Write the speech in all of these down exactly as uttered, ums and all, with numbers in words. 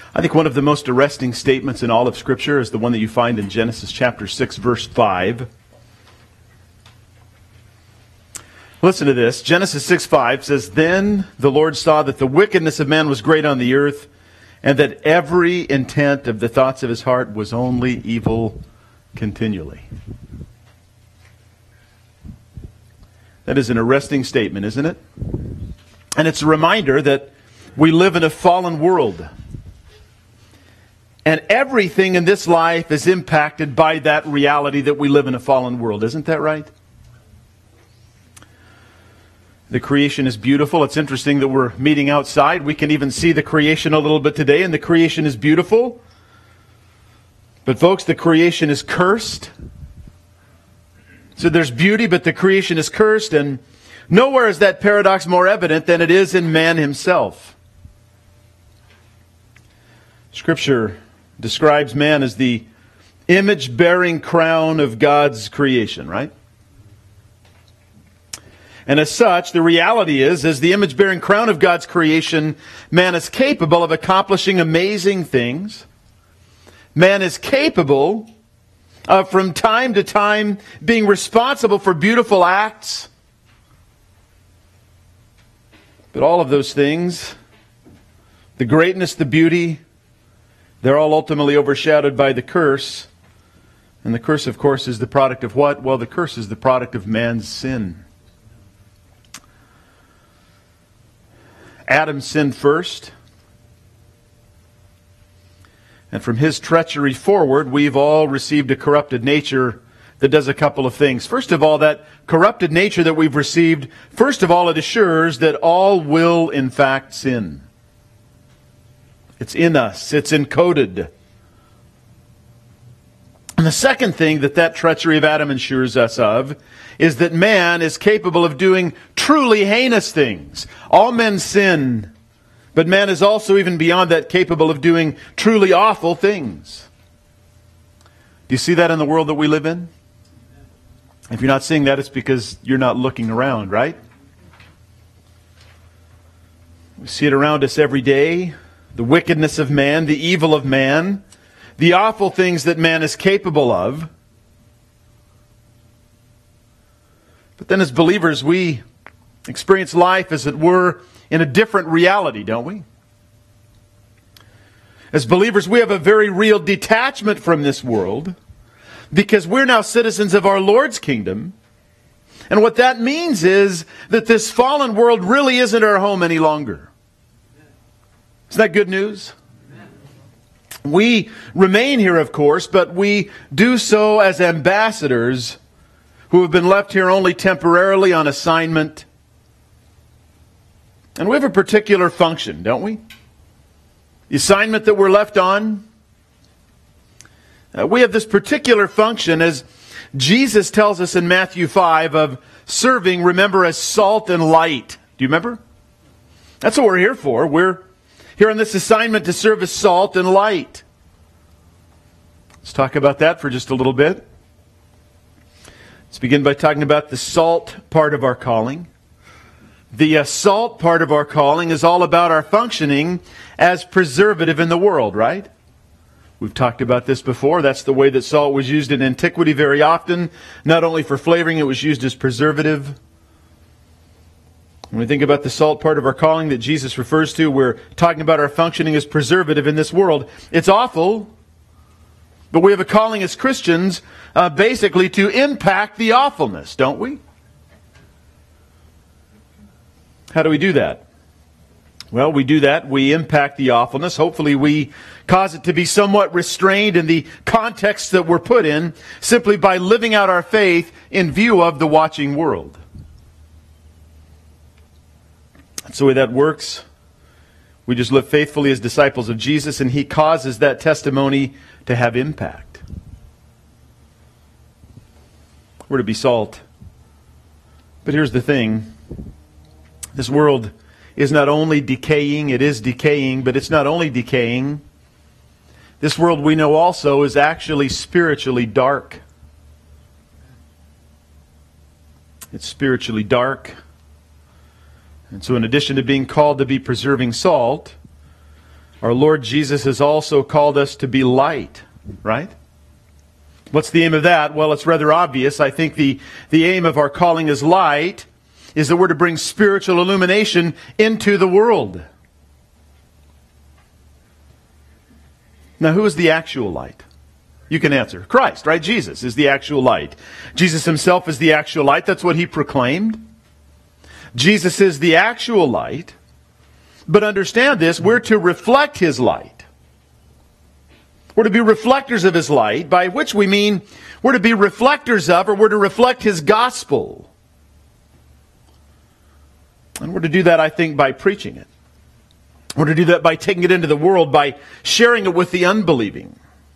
I think one of the most arresting statements in all of Scripture is the one that you find in Genesis chapter six, verse five. Listen to this. Genesis six five says, "Then the Lord saw that the wickedness of man was great on the earth, and that every intent of the thoughts of his heart was only evil continually." That is an arresting statement, isn't it? And it's a reminder that we live in a fallen world. And everything in this life is impacted by that reality that we live in a fallen world. Isn't that right? The creation is beautiful. It's interesting that we're meeting outside. We can even see the creation a little bit today, and the creation is beautiful. But folks, the creation is cursed. So there's beauty, but the creation is cursed, and nowhere is that paradox more evident than it is in man himself. Scripture describes man as the image-bearing crown of God's creation, right? And as such, the reality is, as the image-bearing crown of God's creation, man is capable of accomplishing amazing things. Man is capable of, from time to time, being responsible for beautiful acts. But all of those things, the greatness, the beauty, they're all ultimately overshadowed by the curse. And the curse, of course, is the product of what? Well, the curse is the product of man's sin. Adam sinned first. And from his treachery forward, we've all received a corrupted nature that does a couple of things. First of all, that corrupted nature that we've received, first of all, it assures that all will, in fact, sin. It's in us. It's encoded. And the second thing that that treachery of Adam assures us of is that man is capable of doing truly heinous things. All men sin, but man is also, even beyond that, capable of doing truly awful things. Do you see that in the world that we live in? If you're not seeing that, it's because you're not looking around, right? We see it around us every day. The wickedness of man, the evil of man, the awful things that man is capable of. But then as believers, we experience life, as it were, in a different reality, don't we? As believers, we have a very real detachment from this world, because we're now citizens of our Lord's kingdom. And what that means is that this fallen world really isn't our home any longer. Isn't that good news? We remain here, of course, but we do so as ambassadors who have been left here only temporarily on assignment. And we have a particular function, don't we? The assignment that we're left on, uh, we have this particular function, as Jesus tells us in Matthew five, of serving, remember, as salt and light. Do you remember? That's what we're here for. We're here on this assignment to serve as salt and light. Let's talk about that for just a little bit. Let's begin by talking about the salt part of our calling. The uh, salt part of our calling is all about our functioning as preservative in the world, right? We've talked about this before. That's the way that salt was used in antiquity very often. Not only for flavoring, it was used as preservative. When we think about the salt part of our calling that Jesus refers to, we're talking about our functioning as preservative in this world. It's awful, but we have a calling as Christians uh, basically to impact the awfulness, don't we? How do we do that? Well, we do that. We impact the awfulness. Hopefully we cause it to be somewhat restrained in the context that we're put in, simply by living out our faith in view of the watching world. That's the way that works. We just live faithfully as disciples of Jesus, and He causes that testimony to have impact. We're to be salt. But here's the thing. This world is not only decaying, it is decaying, but it's not only decaying. This world, we know also, is actually spiritually dark. It's spiritually dark. And so in addition to being called to be preserving salt, Our Lord Jesus has also called us to be light, right? What's the aim of that? Well, it's rather obvious. I think the, the aim of our calling as light is that we're to bring spiritual illumination into the world. Now, who is the actual light? You can answer. Christ, right? Jesus is the actual light. Jesus himself is the actual light. That's what he proclaimed. Jesus is the actual light. But understand this, we're to reflect his light. We're to be reflectors of his light, by which we mean we're to be reflectors of, or we're to reflect his gospel. And we're to do that, I think, by preaching it. We're to do that by taking it into the world, by sharing it with the unbelieving.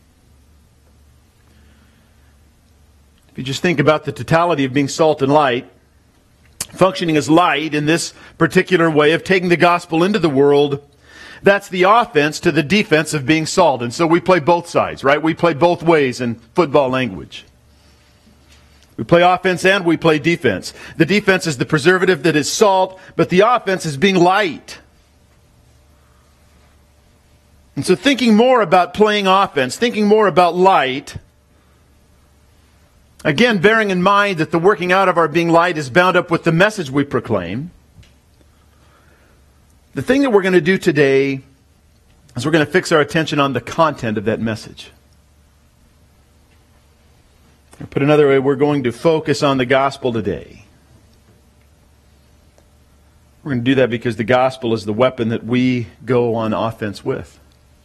If you just think about the totality of being salt and light, functioning as light in this particular way of taking the gospel into the world, that's the offense to the defense of being salt. And so we play both sides, right? We play both ways in football language. We play offense and we play defense. The defense is the preservative that is salt, but the offense is being light. And so thinking more about playing offense, thinking more about light, again, bearing in mind that the working out of our being light is bound up with the message we proclaim, the thing that we're going to do today is we're going to fix our attention on the content of that message. Or put another way, we're going to focus on the gospel today. We're going to do that because the gospel is the weapon that we go on offense with.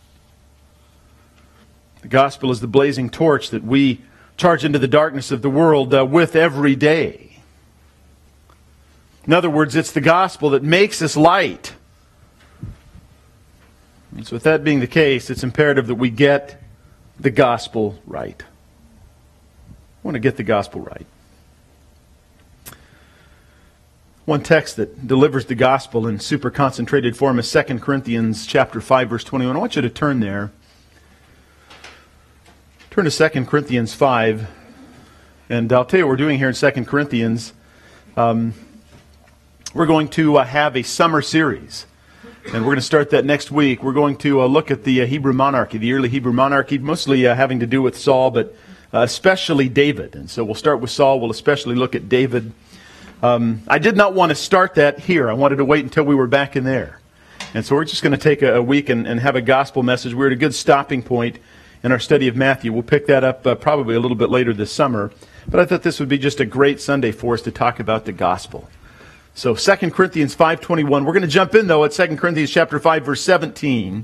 The gospel is the blazing torch that we charge into the darkness of the world uh, with every day. In other words, it's the gospel that makes us light. And so with that being the case, it's imperative that we get the gospel right. I want to get the gospel right. One text that delivers the gospel in super concentrated form is Second Corinthians chapter five, verse twenty-one. I want you to turn there. Turn to Second Corinthians five. And I'll tell you what we're doing here in Second Corinthians. Um, we're going to uh, have a summer series. And we're going to start that next week. We're going to uh, look at the uh, Hebrew monarchy, the early Hebrew monarchy, mostly uh, having to do with Saul, but uh, especially David. And so we'll start with Saul. We'll especially look at David. Um, I did not want to start that here. I wanted to wait until we were back in there. And so we're just going to take a, a week and, and have a gospel message. We're at a good stopping point in our study of Matthew. We'll pick that up uh, probably a little bit later this summer. But I thought this would be just a great Sunday for us to talk about the gospel. So Second Corinthians five twenty-one. We're going to jump in, though, at Second Corinthians chapter five, verse seventeen,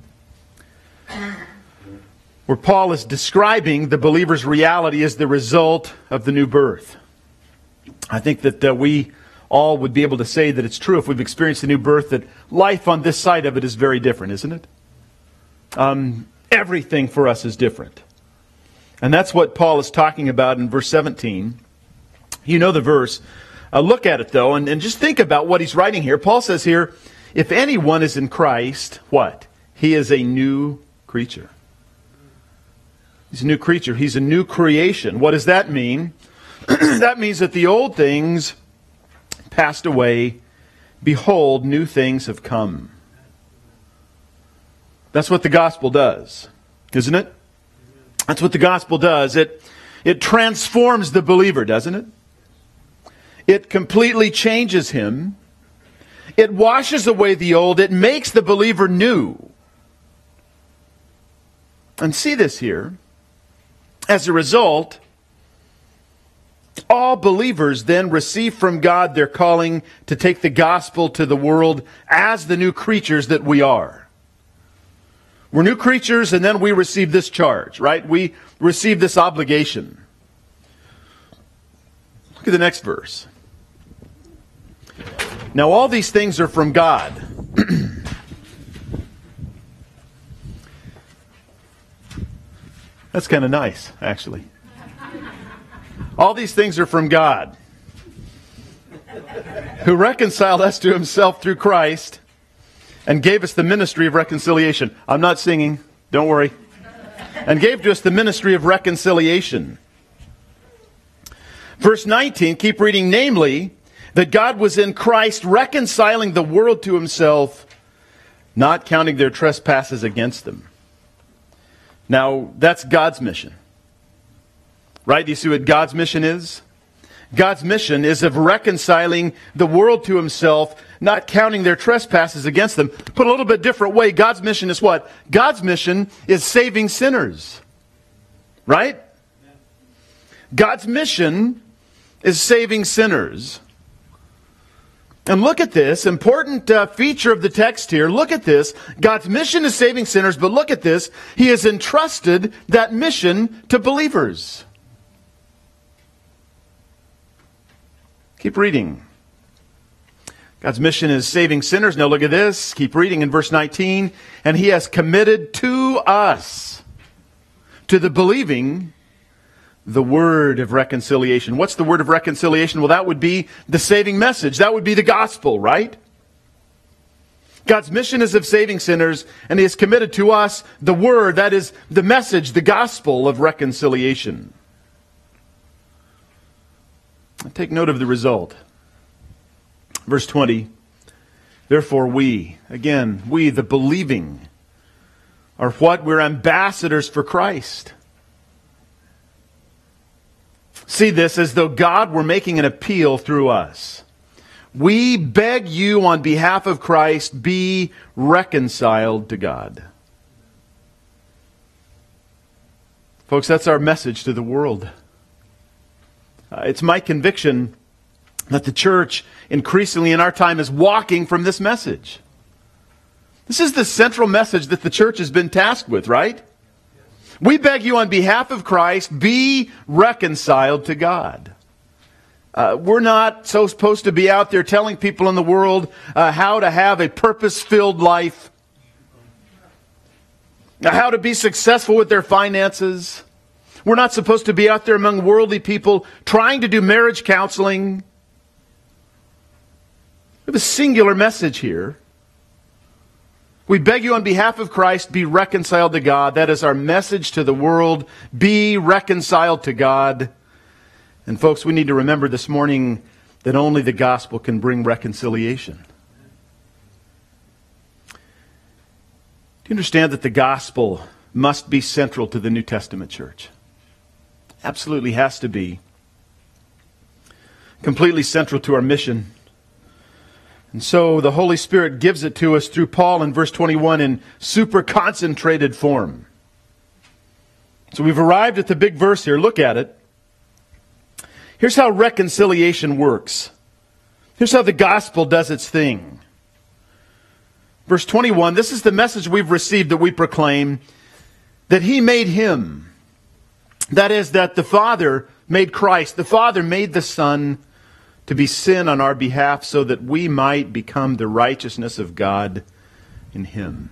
where Paul is describing the believer's reality as the result of the new birth. I think that uh, we all would be able to say that it's true if we've experienced the new birth, that life on this side of it is very different, isn't it? Um, everything for us is different. And that's what Paul is talking about in verse seventeen. You know the verse. Uh, look at it, though, and, and just think about what he's writing here. Paul says here, if anyone is in Christ, what? He is a new creature. He's a new creature. He's a new creation. What does that mean? That means that the old things passed away. Behold, new things have come. That's what the gospel does, isn't it? That's what the gospel does. It, it transforms the believer, doesn't it? It completely changes him. It washes away the old. It makes the believer new. And see this here. As a result, all believers then receive from God their calling to take the gospel to the world as the new creatures that we are. We're new creatures, and then we receive this charge, right? We receive this obligation. Look at the next verse. Now all these things are from God. That's kind of nice, actually. All these things are from God, who reconciled us to himself through Christ and gave us the ministry of reconciliation. I'm not singing, don't worry. And gave to us the ministry of reconciliation. Verse nineteen, keep reading, namely, that God was in Christ reconciling the world to himself, not counting their trespasses against them. Now, that's God's mission. Right? Do you see what God's mission is? God's mission is of reconciling the world to himself, not counting their trespasses against them. Put a little bit different way, God's mission is what? God's mission is saving sinners. Right? God's mission is saving sinners. And look at this, important uh, feature of the text here. Look at this. God's mission is saving sinners, but look at this. He has entrusted that mission to believers. Keep reading. God's mission is saving sinners. Now look at this. Keep reading in verse nineteen. And he has committed to us, to the believing, the word of reconciliation. What's the word of reconciliation? Well, that would be the saving message. That would be the gospel, right? God's mission is of saving sinners, and he has committed to us the word, that is the message, the gospel of reconciliation. Take note of the result. Verse twenty, therefore we, again, we, the believing, are what? We're ambassadors for Christ. See this as though God were making an appeal through us. We beg you on behalf of Christ, be reconciled to God. Folks, that's our message to the world. Uh, it's my conviction that the church increasingly in our time is walking from this message. This is the central message that the church has been tasked with, right? We beg you on behalf of Christ, be reconciled to God. Uh, we're not so supposed to be out there telling people in the world uh, how to have a purpose-filled life, how to be successful with their finances. We're not supposed to be out there among worldly people trying to do marriage counseling. We have a singular message here. We beg you on behalf of Christ, be reconciled to God. That is our message to the world. Be reconciled to God. And folks, we need to remember this morning that only the gospel can bring reconciliation. Do you understand that the gospel must be central to the New Testament church? Absolutely has to be. Completely central to our mission. And so the Holy Spirit gives it to us through Paul in verse twenty-one in super concentrated form. So we've arrived at the big verse here. Look at it. Here's how reconciliation works. Here's how the gospel does its thing. Verse twenty-one, this is the message we've received that we proclaim, that he made him. That is, that the Father made Christ. The Father made the Son to be sin on our behalf so that we might become the righteousness of God in him.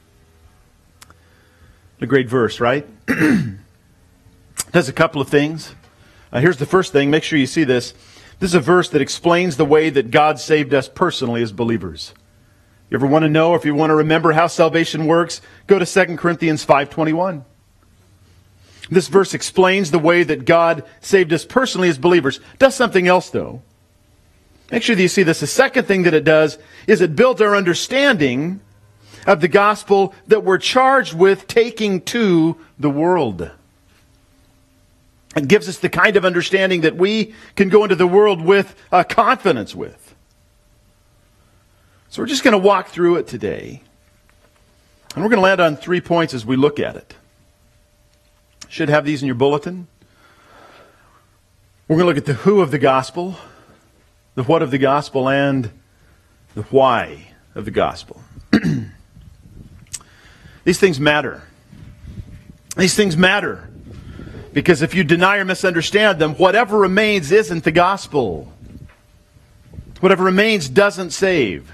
A great verse, right? Does a couple of things. Uh, here's the first thing. Make sure you see this. This is a verse that explains the way that God saved us personally as believers. You ever want to know, or if you want to remember how salvation works, go to Second Corinthians five twenty-one. This verse explains the way that God saved us personally as believers. Does something else, though. Make sure that you see this. The second thing that it does is it builds our understanding of the gospel that we're charged with taking to the world. It gives us the kind of understanding that we can go into the world with uh, confidence with. So we're just going to walk through it today. And we're going to land on three points as we look at it. Should have these in your bulletin. We're going to look at the who of the gospel, the what of the gospel, and the why of the gospel. These things matter. These things matter. Because if you deny or misunderstand them, whatever remains isn't the gospel. Whatever remains doesn't save.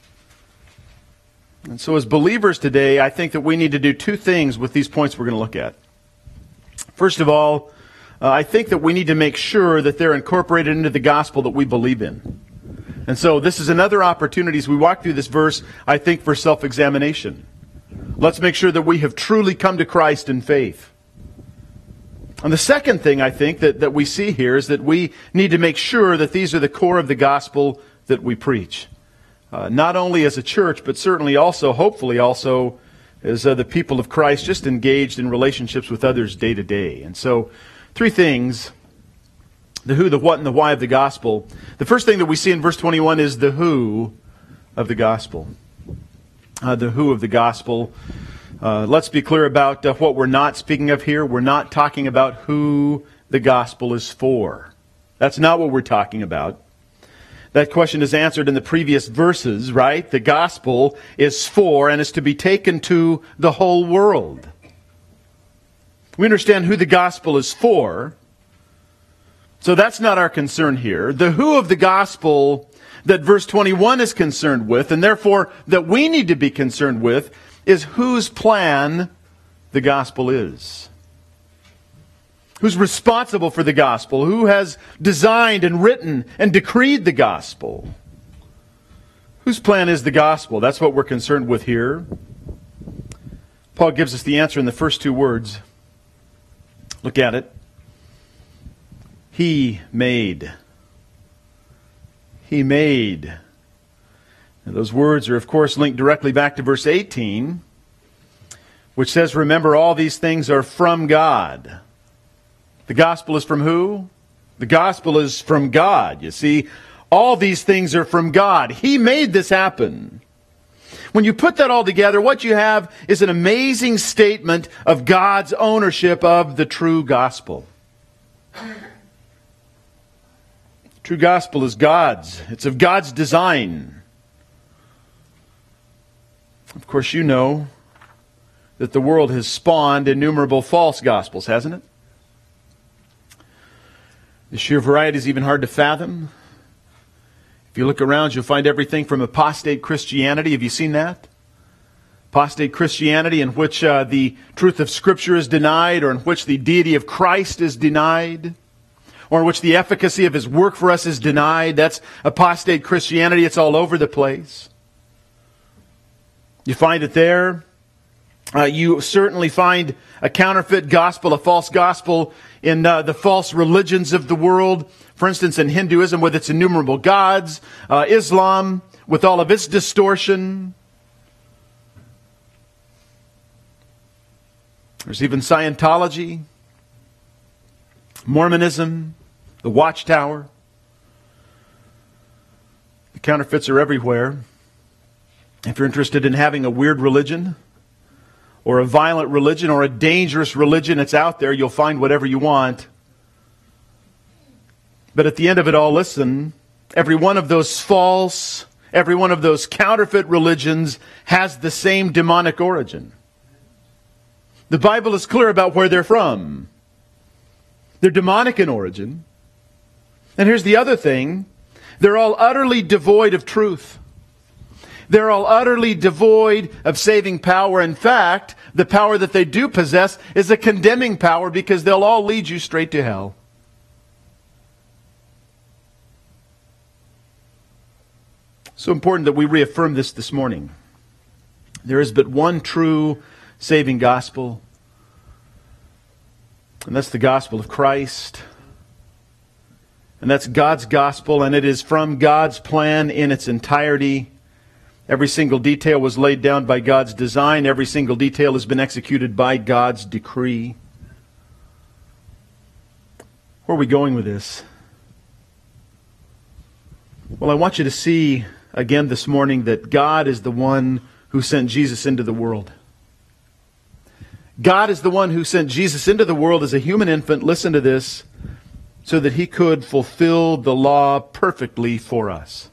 And so as believers today, I think that we need to do two things with these points we're going to look at. First of all, uh, I think that we need to make sure that they're incorporated into the gospel that we believe in. And so this is another opportunity as we walk through this verse, I think, for self-examination. Let's make sure that we have truly come to Christ in faith. And the second thing I think that, that we see here is that we need to make sure that these are the core of the gospel that we preach. uh, not only as a church, but certainly also, hopefully also, as uh, the people of Christ, just engaged in relationships with others day to day. And so, three things: the who, the what, and the why of the gospel. The first thing that we see in verse twenty-one is the who of the gospel. Uh, the who of the gospel. Uh, let's be clear about uh, what we're not speaking of here. We're not talking about who the gospel is for. That's not what we're talking about. That question is answered in the previous verses, right? The gospel is for and is to be taken to the whole world. We understand who the gospel is for. So that's not our concern here. The who of the gospel that verse twenty-one is concerned with, and therefore that we need to be concerned with, is whose plan the gospel is. Who's responsible for the gospel? Who has designed and written and decreed the gospel? Whose plan is the gospel? That's what we're concerned with here. Paul gives us the answer in the first two words. Look at it. He made. He made. Now, those words are, of course, linked directly back to verse eighteen, which says, remember, all these things are from God. The gospel is from who? The gospel is from God. You see, all these things are from God. He made this happen. When you put that all together, what you have is an amazing statement of God's ownership of the true gospel. True gospel is God's. It's of God's design. Of course, you know that the world has spawned innumerable false gospels, hasn't it? The sheer variety is even hard to fathom. If you look around, you'll find everything from apostate Christianity. Have you seen that? Apostate Christianity in which uh, the truth of Scripture is denied, or in which the deity of Christ is denied, or in which the efficacy of His work for us is denied. That's apostate Christianity. It's all over the place. You find it there. Uh, you certainly find a counterfeit gospel, a false gospel in uh, the false religions of the world. For instance, in Hinduism with its innumerable gods, uh, Islam with all of its distortion. There's even Scientology, Mormonism, the Watchtower. The counterfeits are everywhere. If you're interested in having a weird religion, or a violent religion, or a dangerous religion, it's out there. You'll find whatever you want. But at the end of it all, listen, every one of those false, every one of those counterfeit religions has the same demonic origin. The Bible is clear about where they're from. They're demonic in origin. And here's the other thing. They're all utterly devoid of truth. They're all utterly devoid of saving power. In fact, the power that they do possess is a condemning power, because they'll all lead you straight to hell. So important that we reaffirm this this morning. There is but one true saving gospel, and that's the gospel of Christ. And that's God's gospel, and it is from God's plan in its entirety. Every single detail was laid down by God's design. Every single detail has been executed by God's decree. Where are we going with this? Well, I want you to see again this morning that God is the one who sent Jesus into the world. God is the one who sent Jesus into the world as a human infant, listen to this, so that He could fulfill the law perfectly for us.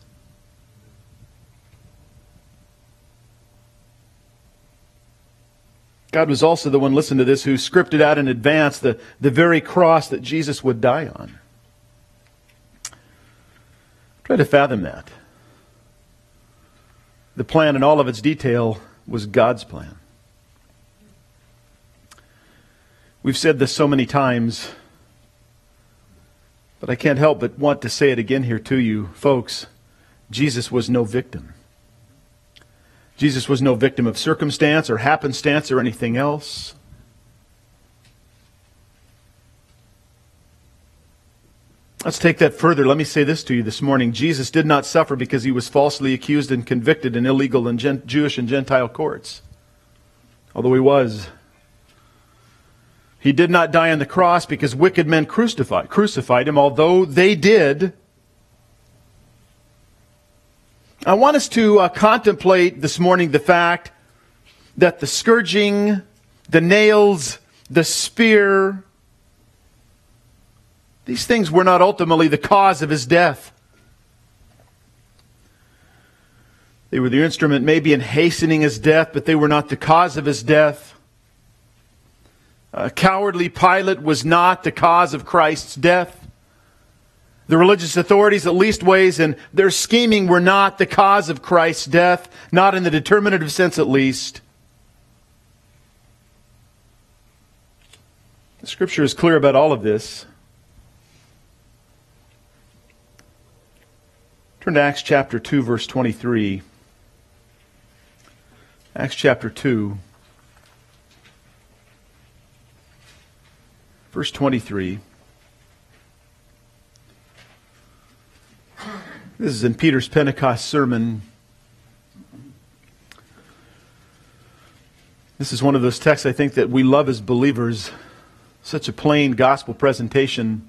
God was also the one, listen to this, who scripted out in advance the, the very cross that Jesus would die on. Try to fathom that. The plan in all of its detail was God's plan. We've said this so many times, but I can't help but want to say it again here to you. Folks, Jesus was no victim. Jesus was no victim of circumstance or happenstance or anything else. Let's take that further. Let me say this to you this morning. Jesus did not suffer because he was falsely accused and convicted in illegal and Gen- Jewish and Gentile courts. Although he was. He did not die on the cross because wicked men crucified, crucified him, although they did. I want us to uh, contemplate this morning the fact that the scourging, the nails, the spear, these things were not ultimately the cause of his death. They were the instrument maybe in hastening his death, but they were not the cause of his death. A cowardly Pilate was not the cause of Christ's death. The religious authorities, at least ways, and their scheming were not the cause of Christ's death, not in the determinative sense at least. The Scripture is clear about all of this. Turn to Acts chapter two, verse twenty-three. Acts chapter two. Verse twenty-three. This is in Peter's Pentecost sermon. This is one of those texts I think that we love as believers. Such a plain gospel presentation.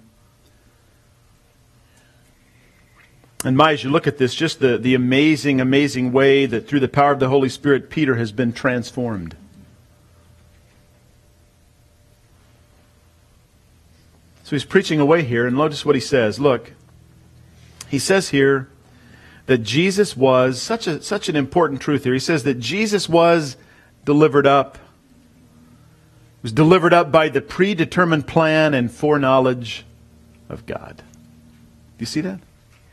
And my, as you look at this, just the, the amazing, amazing way that through the power of the Holy Spirit, Peter has been transformed. So he's preaching away here, and notice what he says. Look, he says here that Jesus was, such a such an important truth here. He says that Jesus was delivered up. He was delivered up by the predetermined plan and foreknowledge of God. Do you see that?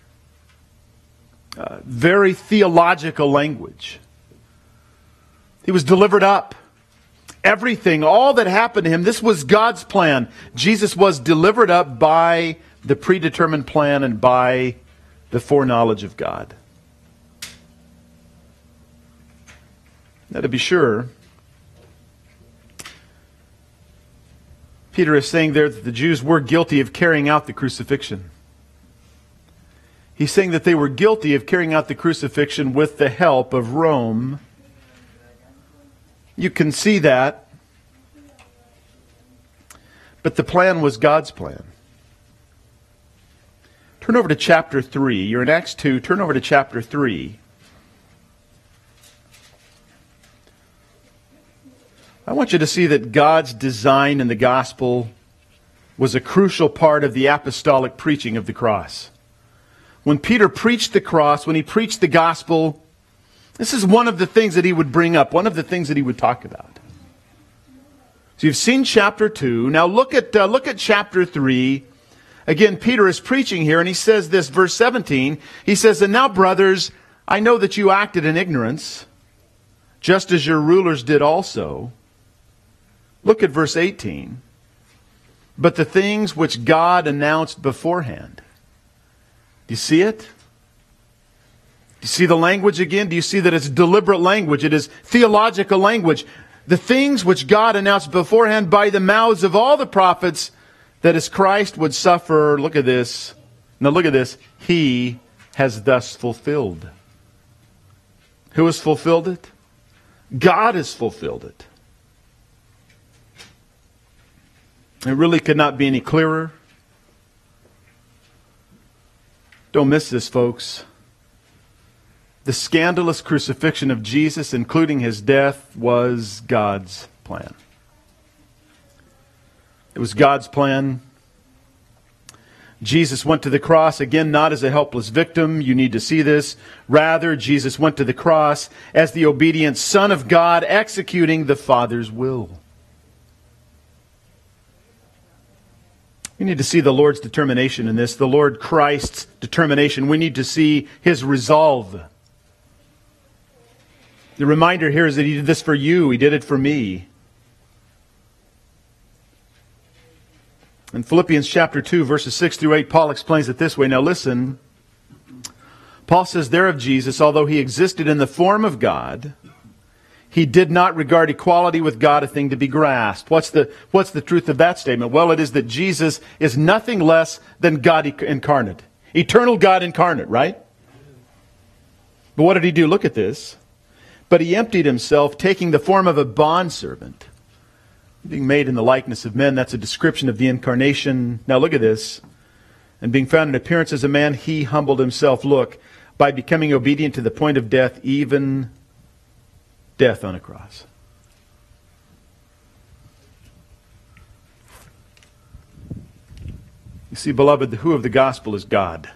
Uh, very theological language. He was delivered up. Everything, all that happened to him, this was God's plan. Jesus was delivered up by the predetermined plan and by the foreknowledge of God. Now, to be sure, Peter is saying there that the Jews were guilty of carrying out the crucifixion. He's saying that they were guilty of carrying out the crucifixion with the help of Rome. You can see that. But the plan was God's plan. Turn over to chapter three. You're in Acts two. Turn over to chapter three. I want you to see that God's design in the gospel was a crucial part of the apostolic preaching of the cross. When Peter preached the cross, when he preached the gospel, this is one of the things that he would bring up, one of the things that he would talk about. So you've seen chapter two. Now look at uh, look at chapter three. Again, Peter is preaching here, and he says this, verse seventeen. He says, "And now, brothers, I know that you acted in ignorance, just as your rulers did also." Look at verse eighteen. "But the things which God announced beforehand." Do you see it? Do you see the language again? Do you see that it's deliberate language? It is theological language. The things which God announced beforehand by the mouths of all the prophets, that as Christ would suffer, look at this. Now look at this. He has thus fulfilled. Who has fulfilled it? God has fulfilled it. It really could not be any clearer. Don't miss this, folks. The scandalous crucifixion of Jesus, including his death, was God's plan. It was God's plan. Jesus went to the cross, again, not as a helpless victim. You need to see this. Rather, Jesus went to the cross as the obedient Son of God, executing the Father's will. We need to see the Lord's determination in this, the Lord Christ's determination. We need to see his resolve. The reminder here is that he did this for you. He did it for me. In Philippians chapter two, verses six through eight, Paul explains it this way. Now listen. Paul says there of Jesus, although he existed in the form of God, He did not regard equality with God a thing to be grasped. What's the, what's the truth of that statement? Well, it is that Jesus is nothing less than God incarnate. Eternal God incarnate, right? But what did he do? Look at this. But he emptied himself, taking the form of a bondservant, being made in the likeness of men. That's a description of the incarnation. Now look at this. And being found in appearance as a man, he humbled himself, look, by becoming obedient to the point of death, even death on a cross. You see, beloved, the who of the gospel is God.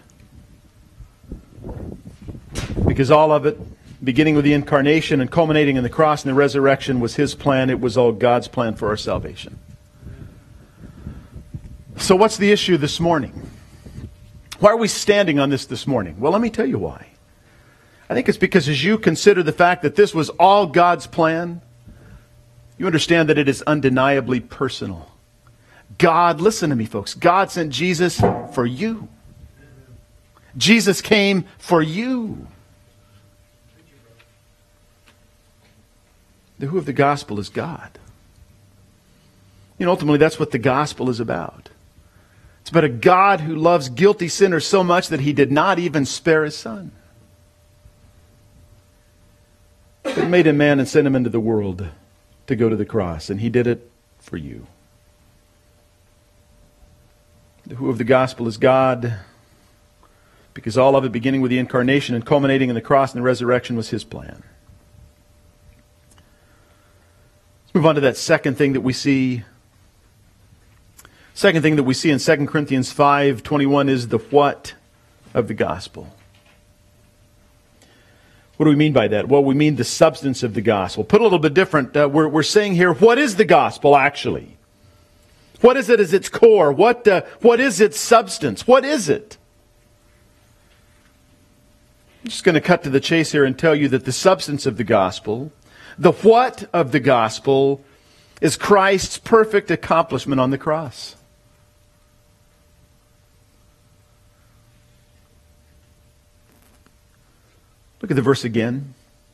Because all of it, beginning with the incarnation and culminating in the cross and the resurrection, was his plan. It was all God's plan for our salvation. So what's the issue this morning? Why are we standing on this this morning? Well, let me tell you why. I think it's because as you consider the fact that this was all God's plan, you understand that it is undeniably personal. God, listen to me, folks, God sent Jesus for you. Jesus came for you. The who of the gospel is God. You know, ultimately, that's what the gospel is about. It's about a God who loves guilty sinners so much that he did not even spare his son. He made him man and sent him into the world to go to the cross, and he did it for you. The who of the gospel is God, because all of it, beginning with the incarnation and culminating in the cross and the resurrection, was his plan. Let's move on to that second thing that we see. Second thing that we see in Second Corinthians five twenty-one is the what of the gospel. What do we mean by that? Well, we mean the substance of the gospel. Put a little bit different, uh, we're, we're saying here, what is the gospel actually? What is it as its core? What, uh, what is its substance? What is it? I'm just going to cut to the chase here and tell you that the substance of the gospel, the what of the gospel, is Christ's perfect accomplishment on the cross. Look at the verse again.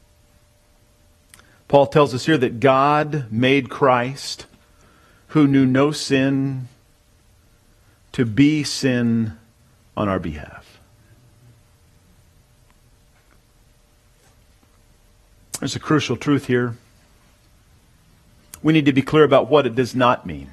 Paul tells us here that God made Christ, who knew no sin, to be sin on our behalf. There's a crucial truth here. We need to be clear about what it does not mean.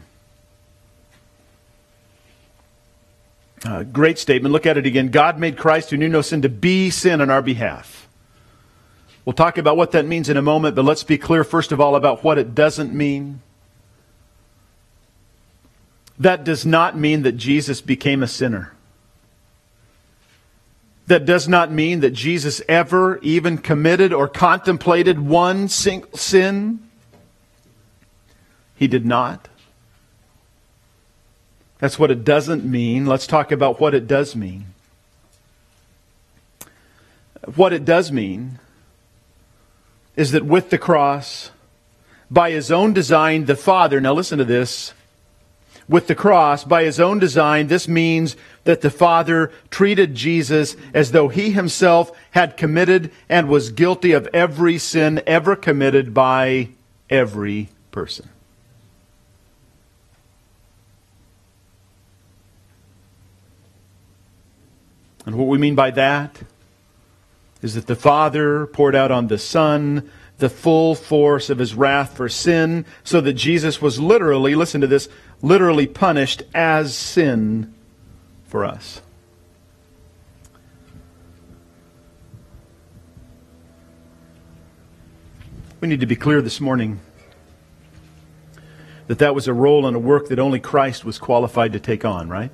Uh, great statement. Look at it again. God made Christ, who knew no sin, to be sin on our behalf. We'll talk about what that means in a moment, but let's be clear first of all about what it doesn't mean. That does not mean that Jesus became a sinner. That does not mean that Jesus ever even committed or contemplated one single sin. He did not. That's what it doesn't mean. Let's talk about what it does mean. What it does mean is that with the cross, by his own design, the Father, now listen to this, with the cross, by his own design, this means that the Father treated Jesus as though he himself had committed and was guilty of every sin ever committed by every person. And what we mean by that is that the Father poured out on the Son the full force of his wrath for sin, so that Jesus was literally, listen to this, literally punished as sin for us. We need to be clear this morning that that was a role and a work that only Christ was qualified to take on, right?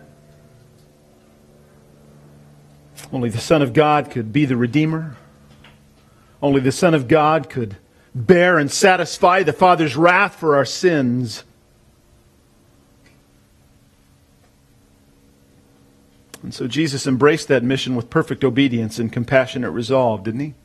Only the Son of God could be the Redeemer. Only the Son of God could bear and satisfy the Father's wrath for our sins. And so Jesus embraced that mission with perfect obedience and compassionate resolve, didn't he?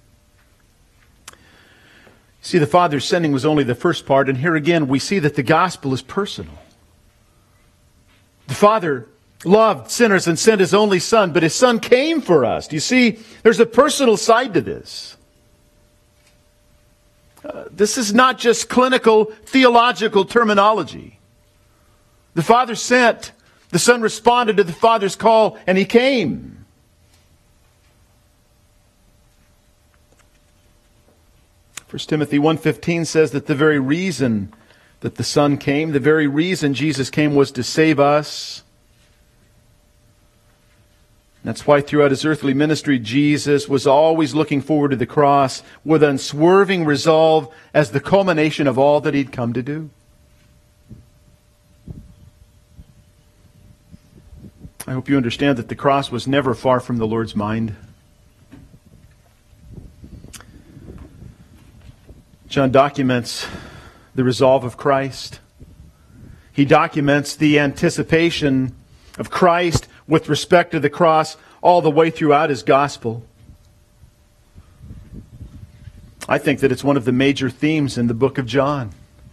See, the Father's sending was only the first part, and here again we see that the gospel is personal. The Father loved sinners and sent his only Son, but his Son came for us. Do you see? There's a personal side to this. Uh, this is not just clinical theological terminology. The Father sent, the Son responded to the Father's call, and He came. First Timothy one fifteen says that the very reason that the Son came, the very reason Jesus came was to save us. That's why throughout His earthly ministry, Jesus was always looking forward to the cross with unswerving resolve as the culmination of all that He'd come to do. I hope you understand that the cross was never far from the Lord's mind. John documents the resolve of Christ. He documents the anticipation of Christ with respect to the cross all the way throughout his gospel. I think that it's one of the major themes in the book of John.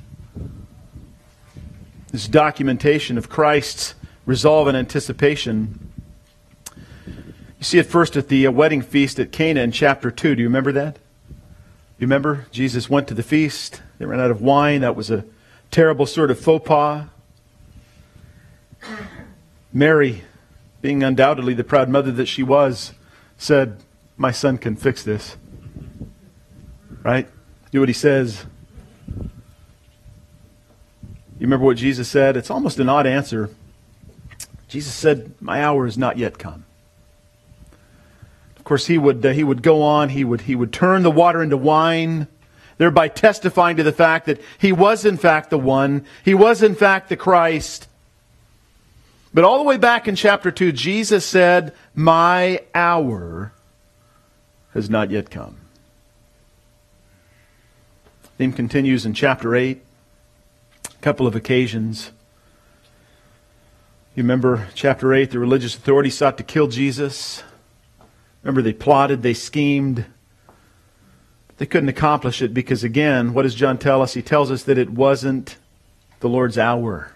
This documentation of Christ's resolve and anticipation. You see it first at the wedding feast at Cana in chapter two. Do you remember that? You remember? Jesus went to the feast. They ran out of wine. That was a terrible sort of faux pas. Mary, being undoubtedly the proud mother that she was, said, "My son can fix this." Right? Do what he says. You remember what Jesus said? It's almost an odd answer. Jesus said, "My hour has not yet come." Of course, he would uh, he would go on. He would he would turn the water into wine, thereby testifying to the fact that he was in fact the one. He was in fact the Christ. But all the way back in chapter two, Jesus said, "My hour has not yet come." The theme continues in chapter eight. A couple of occasions. You remember chapter eight, the religious authorities sought to kill Jesus. Remember, they plotted, they schemed. They couldn't accomplish it because, again, what does John tell us? He tells us that it wasn't the Lord's hour.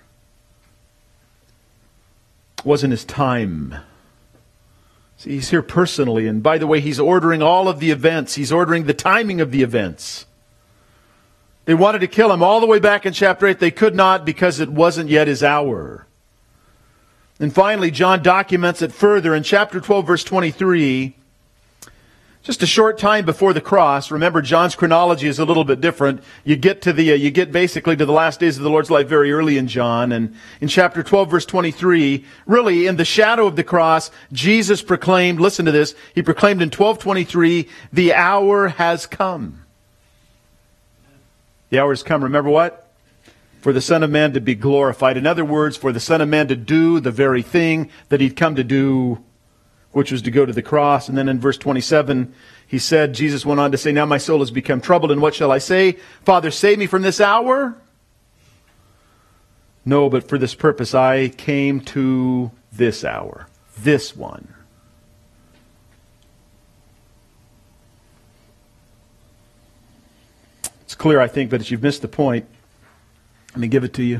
It wasn't His time. See, He's here personally, and by the way, He's ordering all of the events. He's ordering the timing of the events. They wanted to kill Him all the way back in chapter eight. They could not because it wasn't yet His hour. And finally, John documents it further in chapter twelve, verse twenty-three. Just a short time before the cross. Remember, John's chronology is a little bit different. You get to the, uh, you get basically to the last days of the Lord's life very early in John. And in chapter twelve, verse twenty-three, really in the shadow of the cross, Jesus proclaimed, listen to this, He proclaimed in twelve twenty-three, "The hour has come." The hour has come. Remember what? For the Son of Man to be glorified. In other words, for the Son of Man to do the very thing that He'd come to do, which was to go to the cross. And then in verse twenty-seven, He said, Jesus went on to say, "Now my soul has become troubled, and what shall I say? Father, save me from this hour? No, but for this purpose I came to this hour." This one. It's clear, I think, but if you've missed the point, let me give it to you.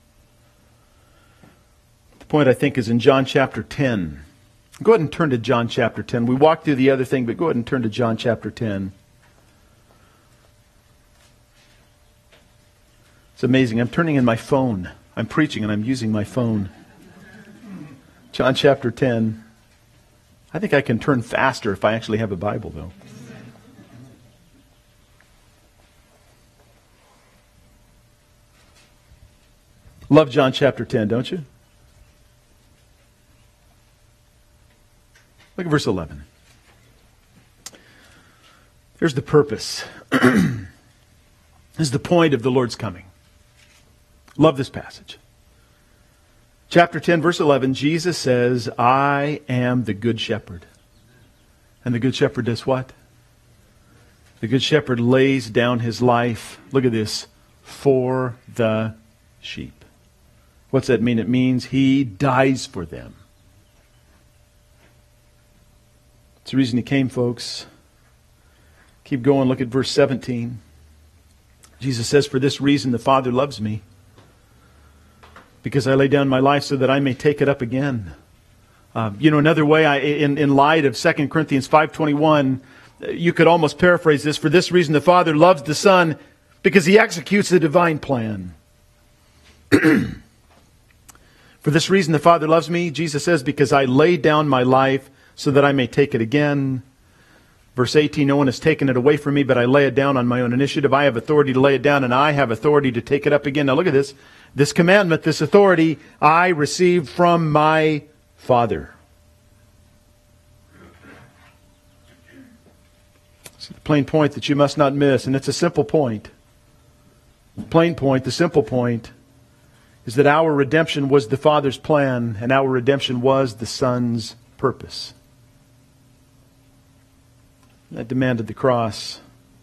The point, I think, is in John chapter ten. Go ahead and turn to John chapter ten. We walked through the other thing, but go ahead and turn to John chapter ten. It's amazing. I'm turning in my phone. I'm preaching and I'm using my phone. John chapter ten. I think I can turn faster if I actually have a Bible, though. Love John chapter ten, don't you? Look at verse eleven. Here's the purpose. This is the point of the Lord's coming. Love this passage. Chapter ten, verse eleven, Jesus says, "I am the good shepherd." And the good shepherd does what? The good shepherd lays down his life, look at this, for the sheep. What's that mean? It means He dies for them. It's the reason He came, folks. Keep going, look at verse seventeen. Jesus says, "For this reason the Father loves me, because I lay down my life so that I may take it up again." Uh, you know, another way, I, in, in light of Second Corinthians five twenty-one, You could almost paraphrase this. For this reason, the Father loves the Son, because He executes the divine plan. For this reason, the Father loves me, Jesus says, because I laid down my life so that I may take it again. Verse eighteen, no one has taken it away from me, but I lay it down on my own initiative. I have authority to lay it down, and I have authority to take it up again. Now look at this. This commandment, this authority, I received from my Father. It's a plain point that you must not miss, and it's a simple point. The plain point, the simple point, is that our redemption was the Father's plan, and our redemption was the Son's purpose. That demanded the cross.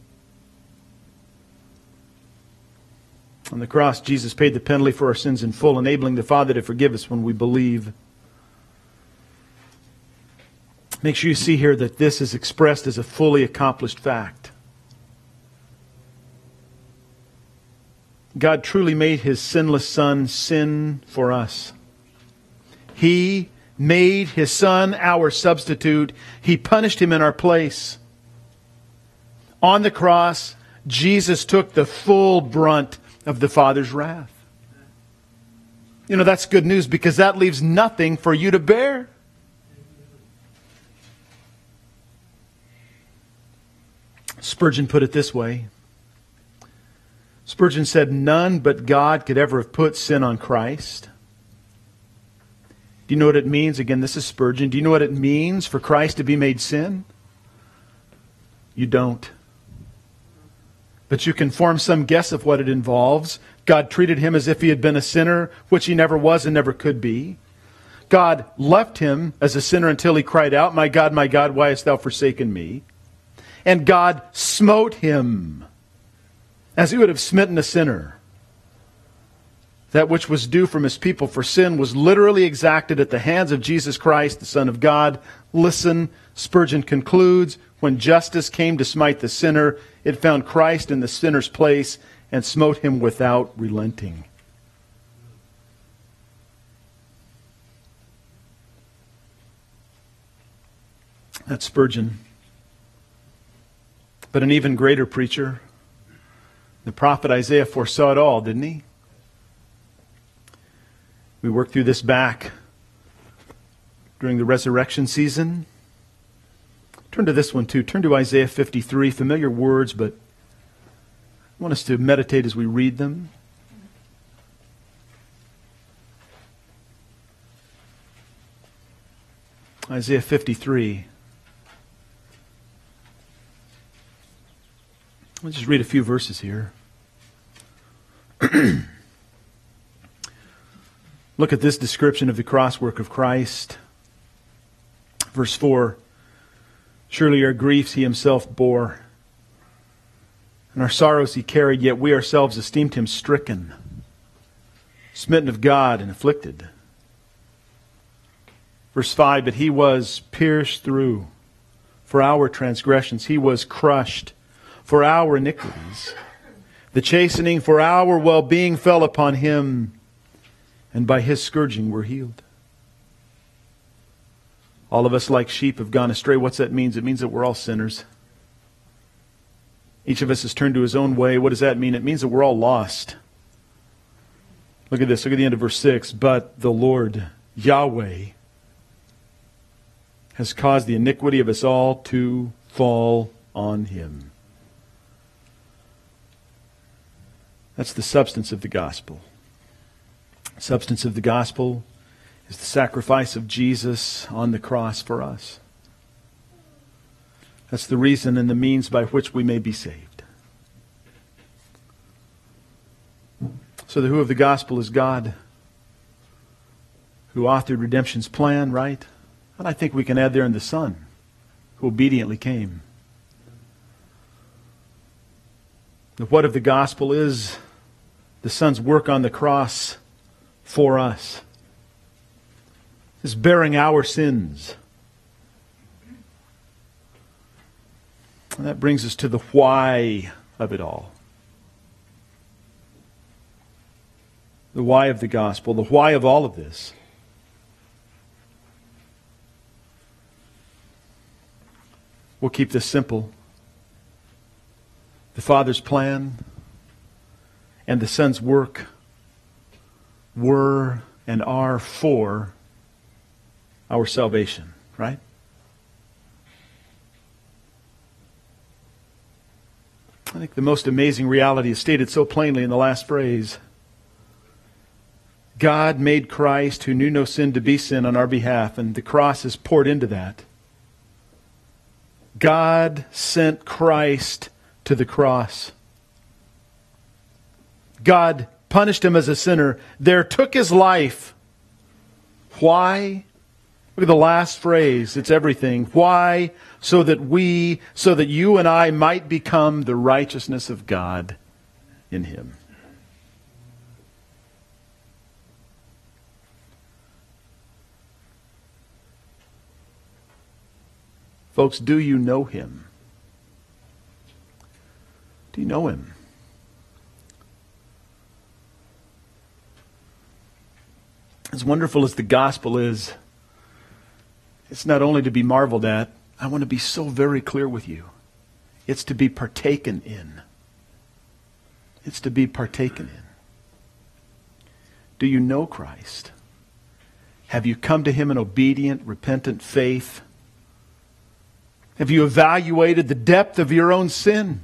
On the cross, Jesus paid the penalty for our sins in full, enabling the Father to forgive us when we believe. Make sure you see here that this is expressed as a fully accomplished fact. God truly made His sinless Son sin for us. He made His Son our substitute. He punished Him in our place. On the cross, Jesus took the full brunt of the Father's wrath. You know, that's good news, because that leaves nothing for you to bear. Spurgeon put it this way. Spurgeon said, none but God could ever have put sin on Christ. Do you know what it means? Again, this is Spurgeon. Do you know what it means for Christ to be made sin? You don't. But you can form some guess of what it involves. God treated Him as if He had been a sinner, which He never was and never could be. God left Him as a sinner until He cried out, my God, my God, why hast thou forsaken me? And God smote Him as He would have smitten a sinner. That which was due from His people for sin was literally exacted at the hands of Jesus Christ, the Son of God. Listen, Spurgeon concludes, when justice came to smite the sinner, it found Christ in the sinner's place and smote him without relenting. That's Spurgeon. But an even greater preacher, the prophet Isaiah, foresaw it all, didn't he? We worked through this back during the resurrection season. Turn to this one too. Turn to Isaiah fifty-three. Familiar words, but I want us to meditate as we read them. Isaiah fifty-three. I'll just read a few verses here. Look at this description of the cross work of Christ. Verse four. Surely our griefs He Himself bore, and our sorrows He carried, yet we ourselves esteemed Him stricken, smitten of God, and afflicted. Verse five, but He was pierced through for our transgressions. He was crushed for our iniquities. The chastening for our well-being fell upon Him, and by His scourging we're healed. All of us like sheep have gone astray. What's that mean? It means that we're all sinners. Each of us has turned to his own way. What does that mean? It means that we're all lost. Look at this. Look at the end of verse six. But the Lord, Yahweh, has caused the iniquity of us all to fall on Him. That's the substance of the gospel. The substance of the gospel is the sacrifice of Jesus on the cross for us. That's the reason and the means by which we may be saved. So the who of the gospel is God, who authored redemption's plan, right? And I think we can add there in the Son, who obediently came. The what of the gospel is the Son's work on the cross for us. Is bearing our sins. And that brings us to the why of it all. The why of the gospel, the why of all of this. We'll keep this simple. The Father's plan and the Son's work were and are for our salvation, right? I think the most amazing reality is stated so plainly in the last phrase. God made Christ, who knew no sin, to be sin on our behalf, and the cross is poured into that. God sent Christ to the cross. God punished him as a sinner, there took his life. Why? Look at the last phrase. It's everything. Why? So that we, so that you and I might become the righteousness of God in him. Folks, do you know him? Do you know him? As wonderful as the gospel is, it's not only to be marveled at. I want to be so very clear with you. It's to be partaken in. It's to be partaken in. Do you know Christ? Have you come to him in obedient, repentant faith? Have you evaluated the depth of your own sin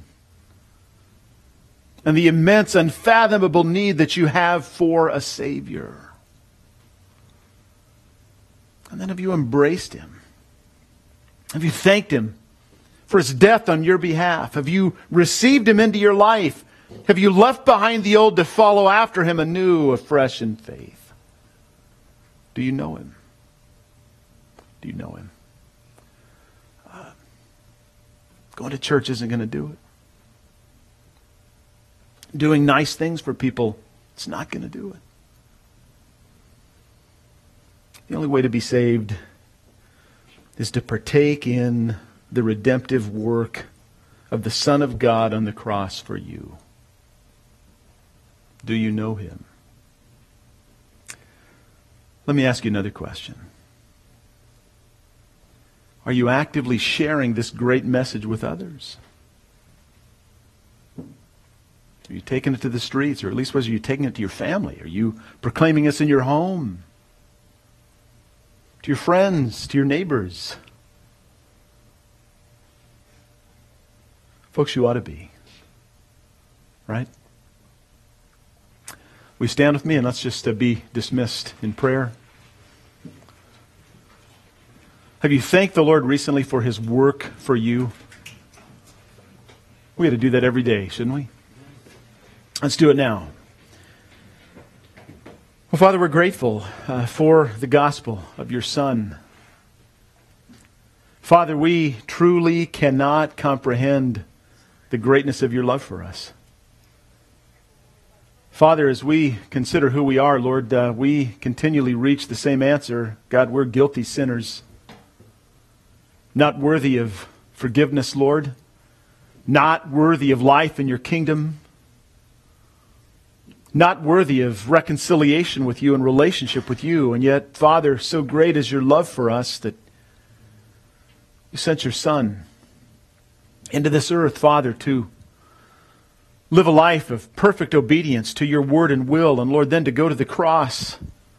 and the immense, unfathomable need that you have for a Savior? And then have you embraced him? Have you thanked him for his death on your behalf? Have you received him into your life? Have you left behind the old to follow after him anew, afresh in faith? Do you know him? Do you know him? Uh, going to church isn't going to do it. Doing nice things for people, it's not going to do it. The only way to be saved is to partake in the redemptive work of the Son of God on the cross for you. Do you know him? Let me ask you another question. Are you actively sharing this great message with others? Are you taking it to the streets, or at least was you taking it to your family? Are you proclaiming this in your home? To your friends, to your neighbors? Folks, you ought to be. Right? We stand with me and let's just uh, be dismissed in prayer. Have you thanked the Lord recently for his work for you? We ought to do that every day, shouldn't we? Let's do it now. Well, Father, we're grateful uh, for the gospel of your Son. Father, we truly cannot comprehend the greatness of your love for us. Father, as we consider who we are, Lord, uh, we continually reach the same answer. God, we're guilty sinners, not worthy of forgiveness, Lord, not worthy of life in your kingdom, not worthy of reconciliation with you and relationship with you. And yet, Father, so great is your love for us that you sent your Son into this earth, Father, to live a life of perfect obedience to your word and will. And Lord, then to go to the cross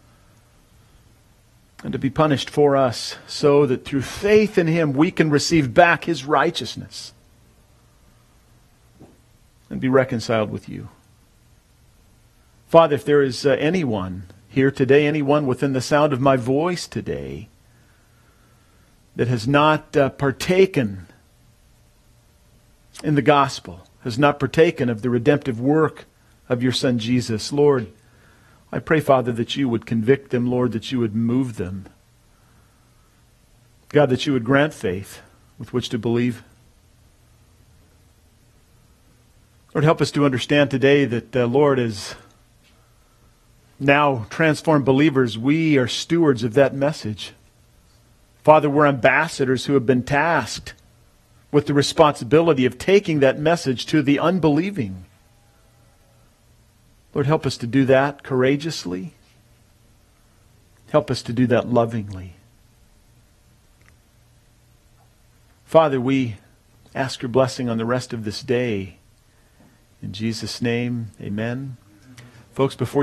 and to be punished for us so that through faith in him we can receive back his righteousness and be reconciled with you. Father, if there is uh, anyone here today, anyone within the sound of my voice today that has not uh, partaken in the gospel, has not partaken of the redemptive work of your Son Jesus, Lord, I pray, Father, that you would convict them, Lord, that you would move them. God, that you would grant faith with which to believe. Lord, help us to understand today that, uh, Lord, as now transformed believers, we are stewards of that message. Father, we're ambassadors who have been tasked with the responsibility of taking that message to the unbelieving. Lord, help us to do that courageously. Help us to do that lovingly. Father, we ask your blessing on the rest of this day. In Jesus' name, amen. Folks, before